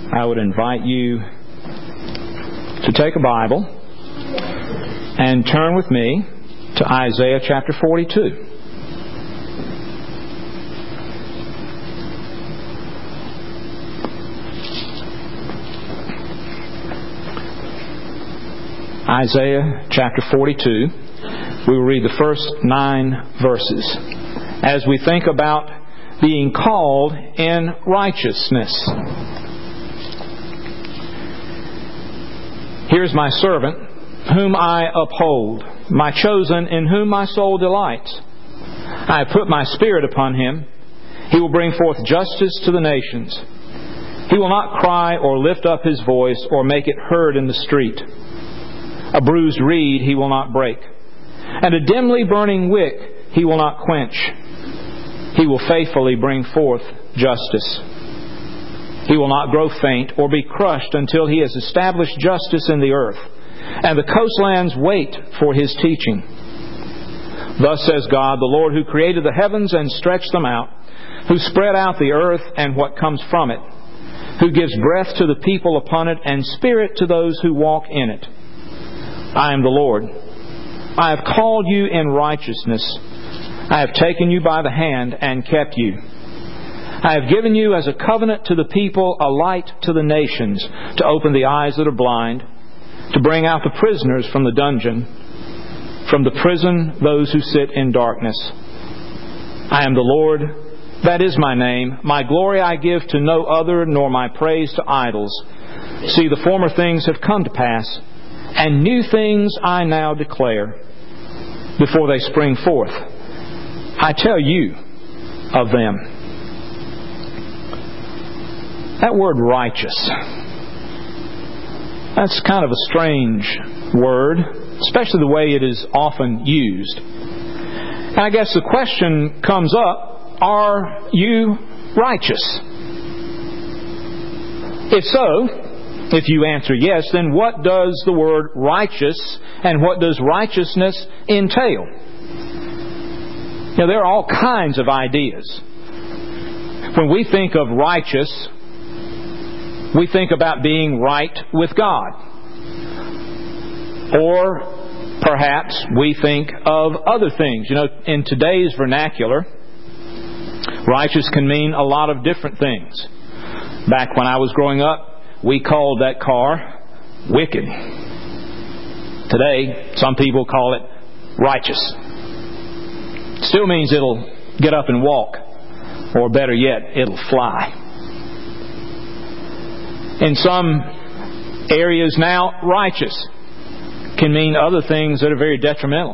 I would invite you to take a Bible and turn with me to Isaiah chapter 42. Isaiah chapter 42. We will read the first 9 verses as we think about being called in righteousness. Here's my servant, whom I uphold, my chosen, in whom my soul delights. I have put my spirit upon him. He will bring forth justice to the nations. He will not cry or lift up his voice or make it heard in the street. A bruised reed he will not break, and a dimly burning wick he will not quench. He will faithfully bring forth justice. He will not grow faint or be crushed until he has established justice in the earth, and the coastlands wait for his teaching. Thus says God, the Lord, who created the heavens and stretched them out, who spread out the earth and what comes from it, who gives breath to the people upon it and spirit to those who walk in it. I am the Lord. I have called you in righteousness. I have taken you by the hand and kept you. I have given you as a covenant to the people, a light to the nations, to open the eyes that are blind, to bring out the prisoners from the dungeon, from the prison those who sit in darkness. I am the Lord, that is my name. My glory I give to no other, nor my praise to idols. See, the former things have come to pass, and new things I now declare. Before they spring forth, I tell you of them. That word righteous, that's kind of a strange word, especially the way it is often used. And I guess the question comes up, are you righteous? If so, if you answer yes, then what does the word righteous and what does righteousness entail? Now, there are all kinds of ideas. When we think of righteous, we think about being right with God. Or perhaps we think of other things. You know, in today's vernacular, righteous can mean a lot of different things. Back when I was growing up, we called that car wicked. Today, some people call it righteous. Still means it'll get up and walk. Or better yet, it'll fly. In some areas now, righteous can mean other things that are very detrimental.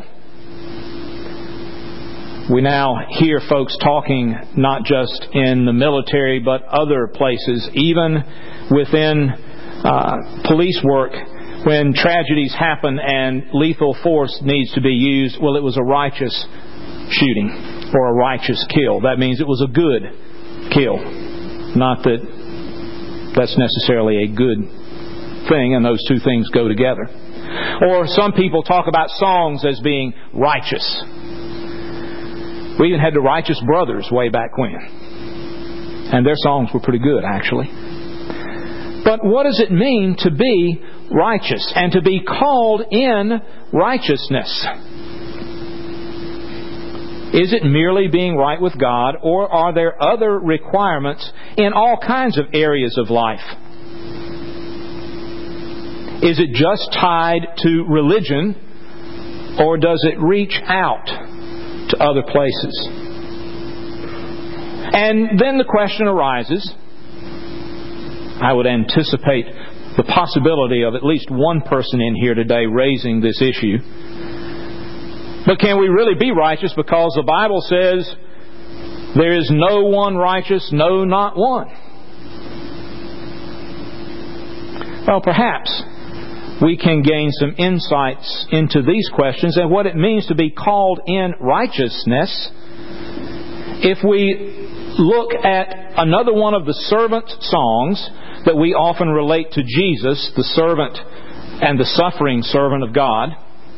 We now hear folks talking not just in the military but other places, even within police work, when tragedies happen and lethal force needs to be used. Well, it was a righteous shooting or a righteous kill. That means it was a good kill. Not that that's necessarily a good thing, and those two things go together. Or some people talk about songs as being righteous. We even had the Righteous Brothers way back when. And their songs were pretty good, actually. But what does it mean to be righteous and to be called in righteousness? Is it merely being right with God, or are there other requirements in all kinds of areas of life? Is it just tied to religion, or does it reach out to other places? And then the question arises, I would anticipate the possibility of at least one person in here today raising this issue. But can we really be righteous because the Bible says there is no one righteous, no, not one? Well, perhaps we can gain some insights into these questions and what it means to be called in righteousness if we look at another one of the servant songs that we often relate to Jesus, the servant and the suffering servant of God,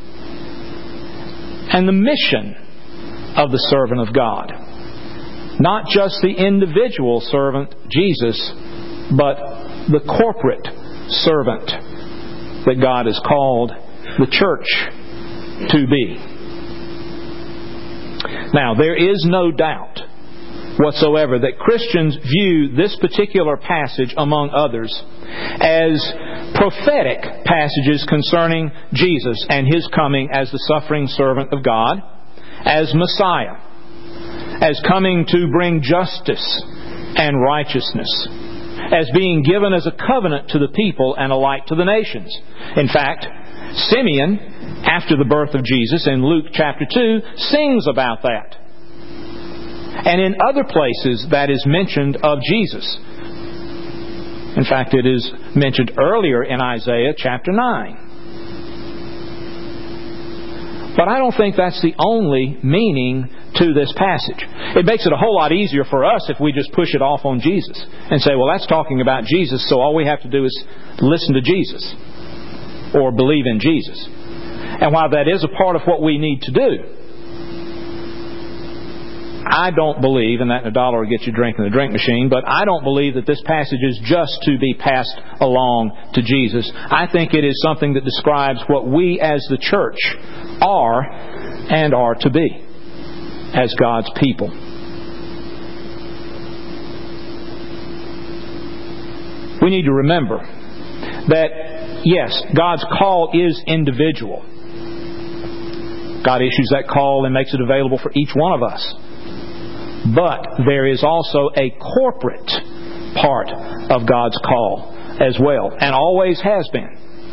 and the mission of the servant of God. Not just the individual servant, Jesus, but the corporate servant that God has called the church to be. Now, there is no doubt whatsoever that Christians view this particular passage, among others, as prophetic passages concerning Jesus and His coming as the suffering servant of God, as Messiah, as coming to bring justice and righteousness, as being given as a covenant to the people and a light to the nations. In fact, Simeon, after the birth of Jesus in Luke chapter 2, sings about that. And in other places that is mentioned of Jesus. In fact, it is mentioned earlier in Isaiah chapter 9. But I don't think that's the only meaning to this passage. It makes it a whole lot easier for us if we just push it off on Jesus and say, well, that's talking about Jesus, so all we have to do is listen to Jesus or believe in Jesus. And while that is a part of what we need to do, I don't believe, and that $1 will get you a drink in the drink machine, but I don't believe that this passage is just to be passed along to Jesus. I think it is something that describes what we as the church are and are to be as God's people. We need to remember that, yes, God's call is individual. God issues that call and makes it available for each one of us. But there is also a corporate part of God's call as well, and always has been.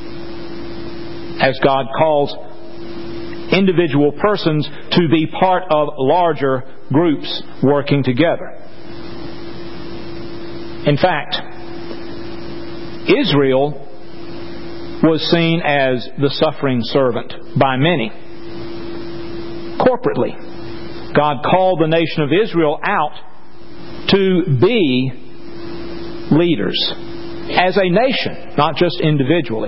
As God calls individual persons to be part of larger groups working together. In fact, Israel was seen as the suffering servant by many. Corporately, God called the nation of Israel out to be leaders as a nation, not just individually.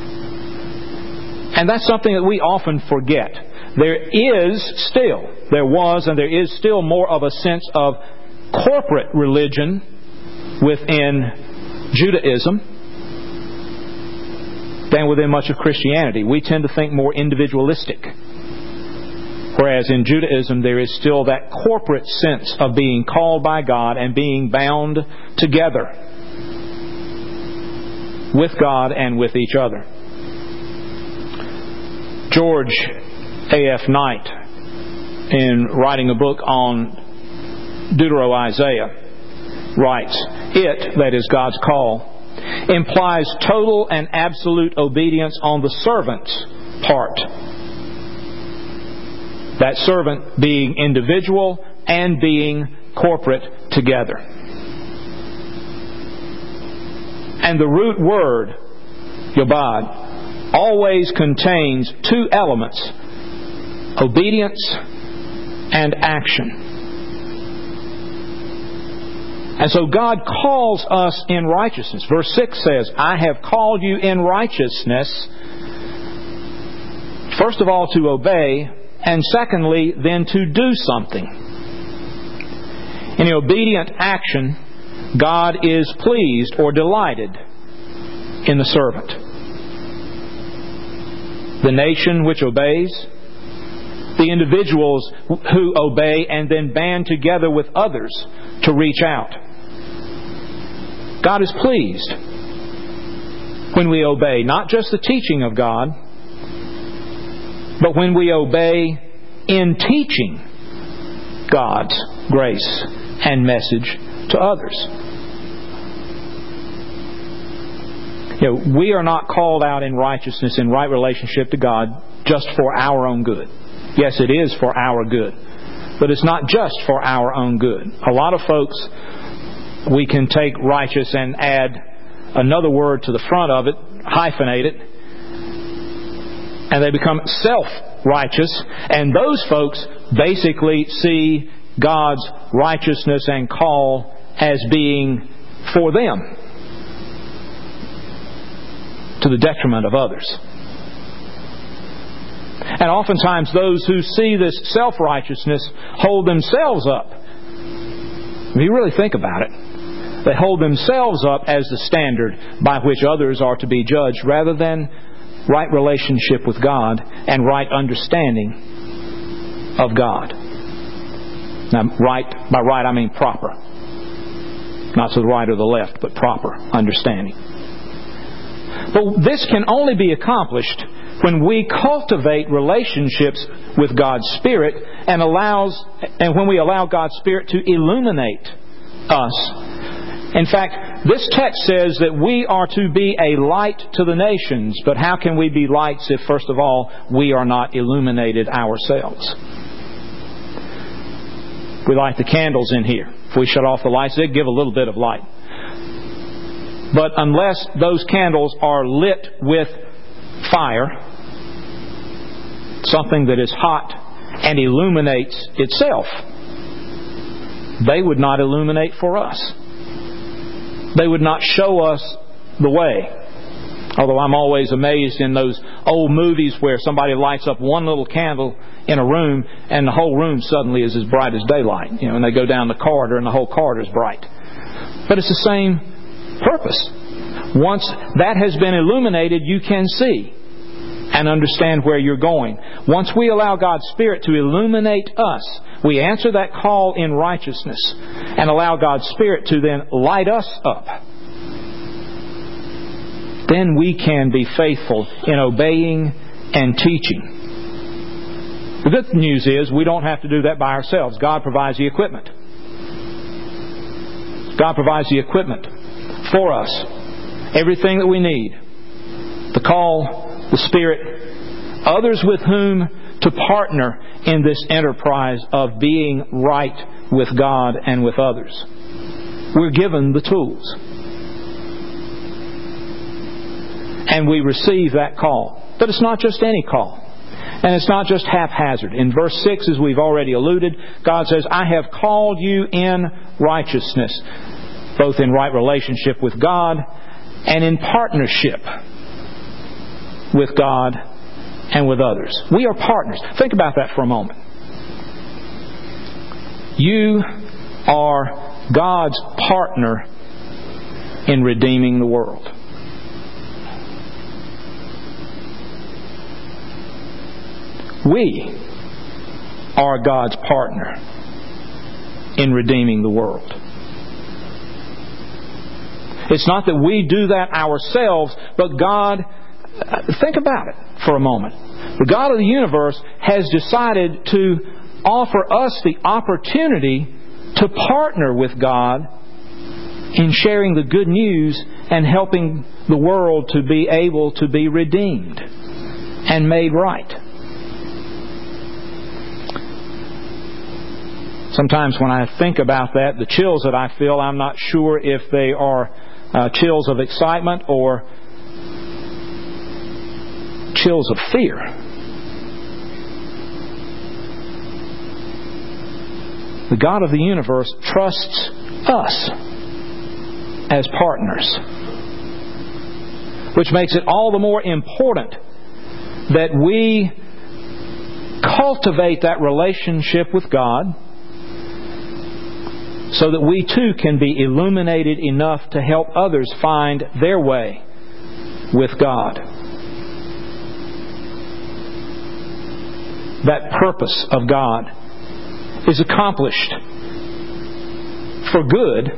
And that's something that we often forget. There was and there is still more of a sense of corporate religion within Judaism than within much of Christianity. We tend to think more individualistic. Whereas in Judaism there is still that corporate sense of being called by God and being bound together with God and with each other. George A.F. Knight, in writing a book on Deutero-Isaiah, writes, "It," that is God's call, "implies total and absolute obedience on the servant's part. That servant being individual and being corporate together." And the root word, yobad, always contains two elements: obedience and action. And so God calls us in righteousness. Verse 6 says, "I have called you in righteousness," first of all to obey, and secondly, then to do something. In the obedient action, God is pleased or delighted in the servant. The nation which obeys, the individuals who obey and then band together with others to reach out. God is pleased when we obey, not just the teaching of God, but when we obey in teaching God's grace and message to others. We are not called out in righteousness, in right relationship to God, just for our own good. Yes, it is for our good, but it's not just for our own good. A lot of folks, we can take righteous and add another word to the front of it, hyphenate it, and they become self-righteous. And those folks basically see God's righteousness and call as being for them, to the detriment of others. And oftentimes those who see this self-righteousness hold themselves up. If you really think about it, They hold themselves up as the standard by which others are to be judged, rather than right relationship with God and right understanding of God. Now, by right I mean proper. Not to the right or the left, but proper understanding. But this can only be accomplished when we cultivate relationships with God's Spirit and when we allow God's Spirit to illuminate us. In fact, this text says that we are to be a light to the nations. But how can we be lights if, first of all, we are not illuminated ourselves? We light the candles in here. If we shut off the lights, they give a little bit of light. But unless those candles are lit with fire, something that is hot and illuminates itself, they would not illuminate for us. They would not show us the way. Although I'm always amazed in those old movies where somebody lights up one little candle in a room and the whole room suddenly is as bright as daylight. And they go down the corridor and the whole corridor is bright. But it's the same purpose. Once that has been illuminated, you can see and understand where you're going. Once we allow God's Spirit to illuminate us, we answer that call in righteousness and allow God's Spirit to then light us up. Then we can be faithful in obeying and teaching. The good news is we don't have to do that by ourselves. God provides the equipment. God provides the equipment for us. Everything that we need. The call, the Spirit, others with whom to partner in this enterprise of being right with God and with others. We're given the tools. And we receive that call. But it's not just any call. And it's not just haphazard. In verse 6, as we've already alluded, God says, I have called you in righteousness, both in right relationship with God and in partnership with God and with others. We are partners. Think about that for a moment. You are God's partner in redeeming the world. We are God's partner in redeeming the world. It's not that we do that ourselves, but God, think about it for a moment. The God of the universe has decided to offer us the opportunity to partner with God in sharing the good news and helping the world to be able to be redeemed and made right. Sometimes when I think about that, the chills that I feel, I'm not sure if they are chills of excitement or chills of fear. The God of the universe trusts us as partners, which makes it all the more important that we cultivate that relationship with God, so that we too can be illuminated enough to help others find their way with God. That purpose of God is accomplished for good,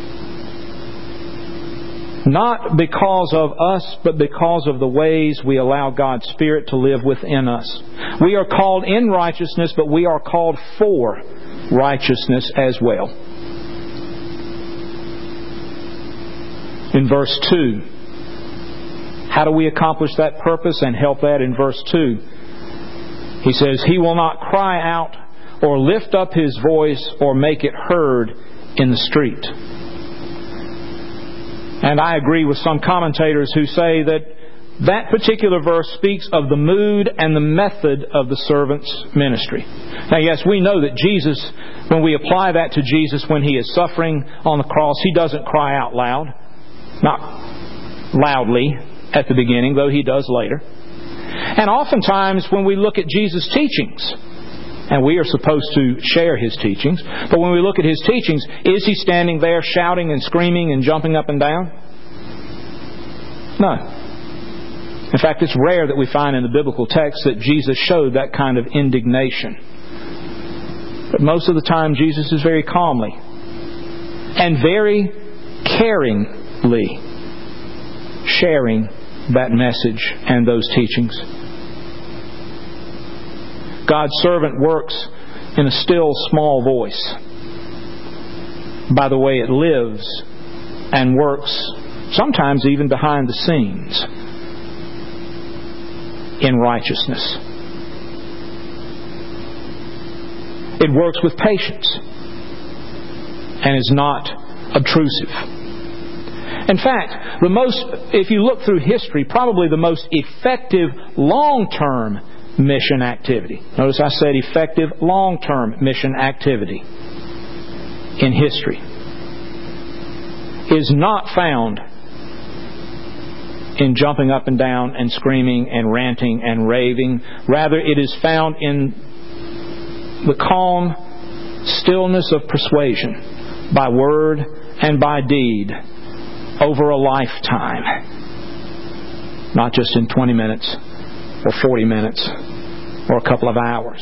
not because of us, but because of the ways we allow God's Spirit to live within us. We are called in righteousness, but we are called for righteousness as well. In verse 2, how do we accomplish that purpose and help that? In verse 2, he says, He will not cry out or lift up His voice or make it heard in the street. And I agree with some commentators who say that that particular verse speaks of the mood and the method of the servant's ministry. Now, yes, we know that Jesus, when we apply that to Jesus when He is suffering on the cross, He doesn't cry out loud. Not loudly at the beginning, though He does later. And oftentimes when we look at Jesus' teachings, And we are supposed to share His teachings. But when we look at His teachings, is He standing there shouting and screaming and jumping up and down? No. In fact, it's rare that we find in the biblical text that Jesus showed that kind of indignation. But most of the time, Jesus is very calmly and very caringly sharing that message and those teachings. God's servant works in a still, small voice by the way it lives and works, sometimes even behind the scenes, in righteousness. It works with patience and is not obtrusive. In fact, if you look through history, probably the most effective long-term mission activity. Notice I said effective long-term mission activity in history is not found in jumping up and down and screaming and ranting and raving. Rather, it is found in the calm stillness of persuasion by word and by deed over a lifetime. Not just in 20 minutes or 40 minutes or a couple of hours.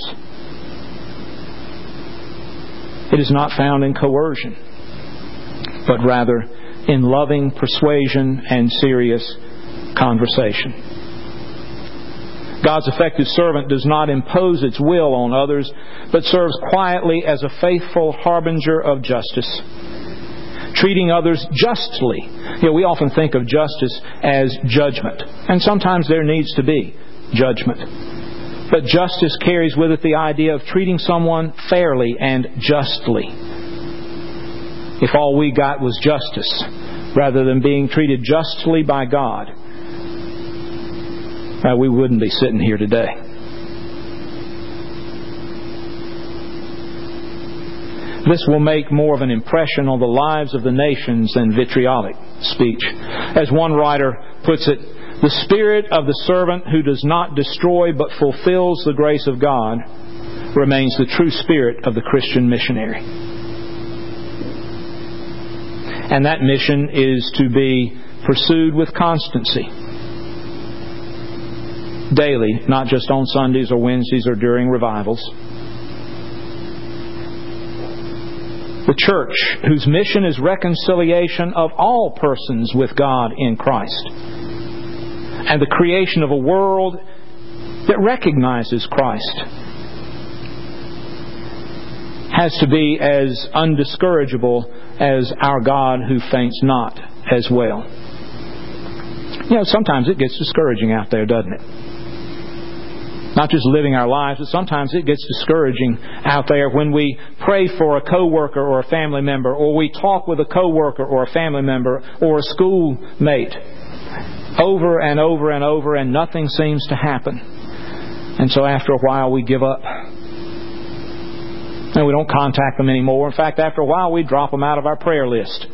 It is not found in coercion, but rather in loving persuasion and serious conversation. God's effective servant does not impose its will on others, but serves quietly as a faithful harbinger of justice, treating others justly. We often think of justice as judgment, and sometimes there needs to be judgment. But justice carries with it the idea of treating someone fairly and justly. If all we got was justice, rather than being treated justly by God, we wouldn't be sitting here today. This will make more of an impression on the lives of the nations than vitriolic speech. As one writer puts it, the spirit of the servant who does not destroy but fulfills the grace of God remains the true spirit of the Christian missionary. And that mission is to be pursued with constancy. Daily, not just on Sundays or Wednesdays or during revivals. The church, whose mission is reconciliation of all persons with God in Christ, and the creation of a world that recognizes Christ, has to be as undiscourageable as our God who faints not as well. Sometimes it gets discouraging out there, doesn't it? Not just living our lives, but sometimes it gets discouraging out there when we pray for a coworker or a family member, or we talk with a coworker or a family member or a schoolmate over and over and over, and nothing seems to happen. And so after a while we give up. And we don't contact them anymore. In fact, after a while we drop them out of our prayer list.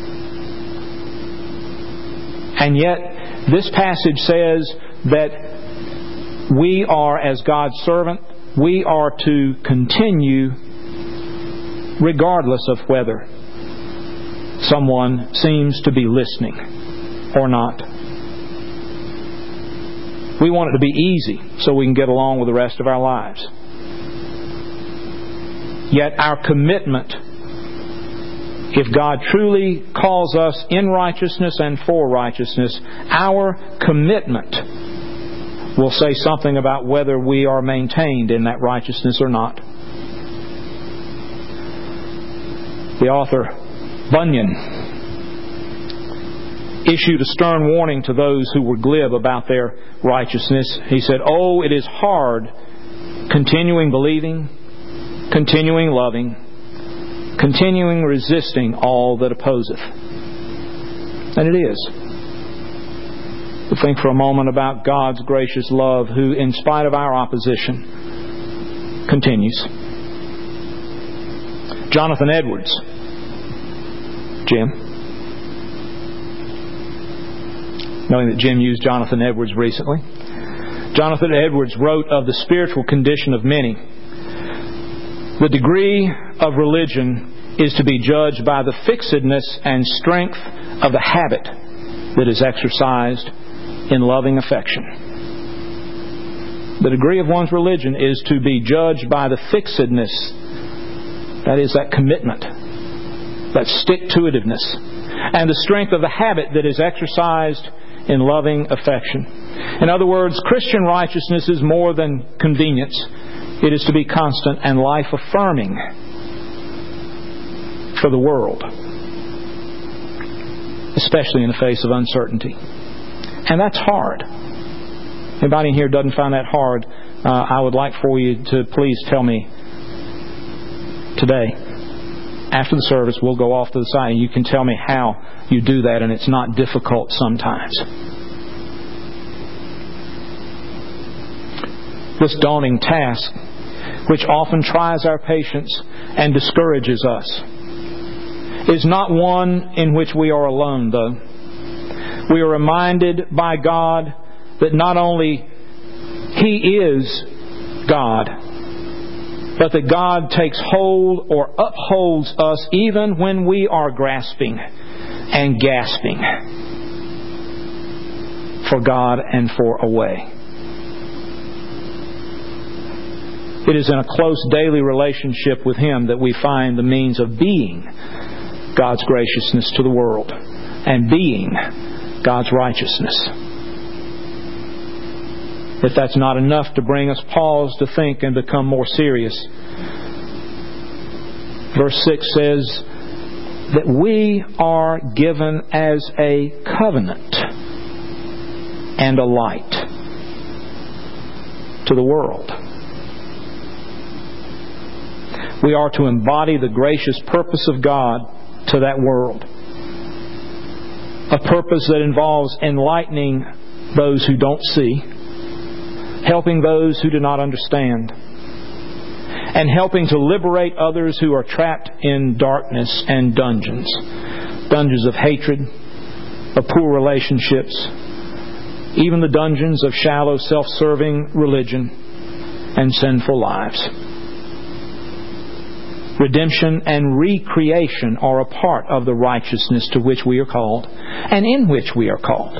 And yet, this passage says that we are, as God's servant, we are to continue regardless of whether someone seems to be listening or not. We want it to be easy so we can get along with the rest of our lives. Yet our commitment, if God truly calls us in righteousness and for righteousness, our commitment will say something about whether we are maintained in that righteousness or not. The author Bunyan issued a stern warning to those who were glib about their righteousness. He said, "Oh, it is hard continuing believing, continuing loving, continuing resisting all that opposeth." And it is. But think for a moment about God's gracious love, who, in spite of our opposition, continues. Jonathan Edwards. Jim. Knowing that Jim used Jonathan Edwards recently. Jonathan Edwards wrote of the spiritual condition of many. The degree of religion is to be judged by the fixedness and strength of the habit that is exercised in loving affection. The degree of one's religion is to be judged by the fixedness, that is, that commitment, that stick-to-itiveness, and the strength of the habit that is exercised in loving affection. In other words, Christian righteousness is more than convenience. It is to be constant and life-affirming for the world, especially in the face of uncertainty. And that's hard. Anybody in here doesn't find that hard, I would like for you to please tell me today. After the service, we'll go off to the side and you can tell me how you do that, and it's not difficult sometimes. This daunting task, which often tries our patience and discourages us, is not one in which we are alone, though. We are reminded by God that not only He is God, but that God takes hold or upholds us even when we are grasping and gasping for God and for a way. It is in a close daily relationship with Him that we find the means of being God's graciousness to the world and being God's righteousness. If that's not enough to bring us pause to think and become more serious, verse 6 says that we are given as a covenant and a light to the world. We are to embody the gracious purpose of God to that world. A purpose that involves enlightening those who don't see, helping those who do not understand, and helping to liberate others who are trapped in darkness and dungeons of hatred, of poor relationships, even the dungeons of shallow, self-serving religion and sinful lives. Redemption and recreation are a part of the righteousness to which we are called and in which we are called.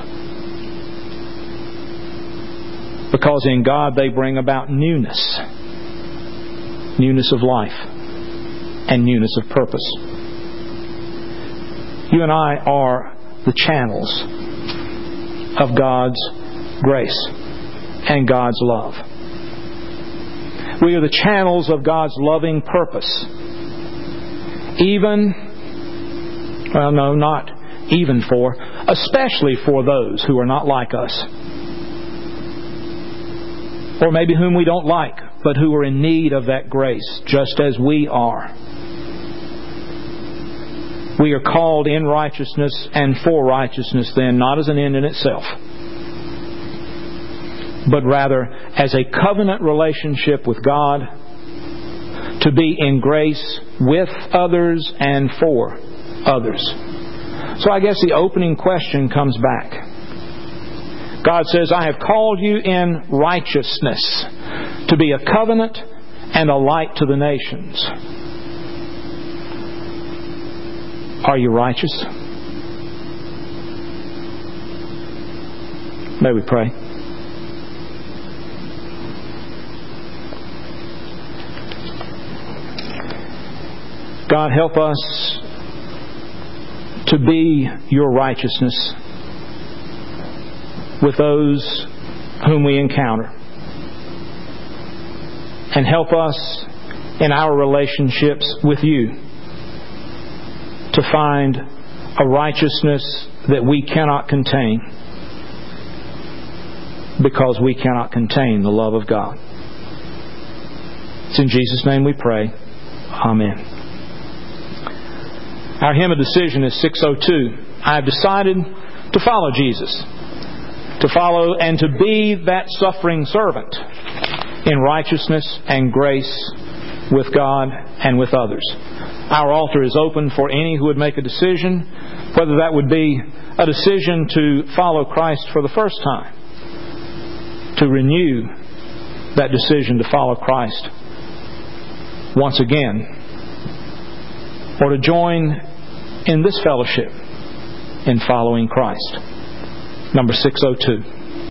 Because in God they bring about newness of life and newness of purpose. You and I are the channels of God's grace and God's love. We are the channels of God's loving purpose. Especially for those who are not like us. Or maybe whom we don't like, but who are in need of that grace, just as we are. We are called in righteousness and for righteousness then, not as an end in itself, but rather as a covenant relationship with God, to be in grace with others and for others. So I guess the opening question comes back. God says, I have called you in righteousness to be a covenant and a light to the nations. Are you righteous? May we pray. God, help us to be your righteousness with those whom we encounter. And help us in our relationships with you to find a righteousness that we cannot contain, because we cannot contain the love of God. It's in Jesus' name we pray. Amen. Our hymn of decision is 602. I have decided to follow Jesus. To follow and to be that suffering servant in righteousness and grace with God and with others. Our altar is open for any who would make a decision, whether that would be a decision to follow Christ for the first time, to renew that decision to follow Christ once again, or to join in this fellowship in following Christ. Number 602.